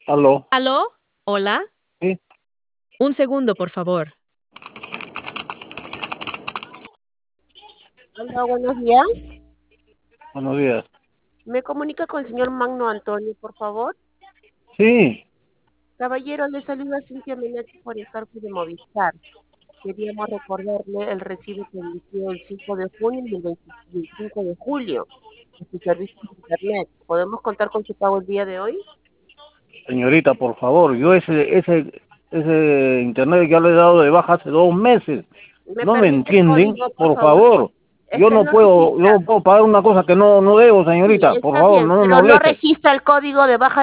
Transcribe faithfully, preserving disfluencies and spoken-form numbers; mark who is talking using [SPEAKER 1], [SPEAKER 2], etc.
[SPEAKER 1] Aló,
[SPEAKER 2] ¿Aló? ¿Hola?
[SPEAKER 1] sí,
[SPEAKER 2] Un segundo, por favor.
[SPEAKER 3] Hola, buenos días.
[SPEAKER 1] buenos días.
[SPEAKER 3] ¿Me comunica con el señor Magno Antonio, por favor?
[SPEAKER 1] Sí,
[SPEAKER 3] Caballero, le saluda Cintia Menetti por el cargo de Movistar. Queríamos recordarle el recibo que emitió el cinco de junio y el veinticinco de julio de su servicio de Internet. ¿Podemos contar con su pago el día de hoy?
[SPEAKER 1] señorita, por favor, yo ese, ese, ese internet ya lo he dado de baja hace dos meses.
[SPEAKER 3] ¿Me
[SPEAKER 1] ¿No me
[SPEAKER 3] permite el
[SPEAKER 1] entienden?
[SPEAKER 3] código, por
[SPEAKER 1] Por
[SPEAKER 3] favor?
[SPEAKER 1] favor,
[SPEAKER 3] Es
[SPEAKER 1] yo
[SPEAKER 3] que
[SPEAKER 1] no
[SPEAKER 3] no
[SPEAKER 1] puedo, yo
[SPEAKER 3] registra.
[SPEAKER 1] no puedo pagar una cosa que no, no debo,
[SPEAKER 3] Sí,
[SPEAKER 1] señorita. Por
[SPEAKER 3] está
[SPEAKER 1] favor,
[SPEAKER 3] bien,
[SPEAKER 1] no me
[SPEAKER 3] pero no
[SPEAKER 1] moleste.
[SPEAKER 3] registra el código de baja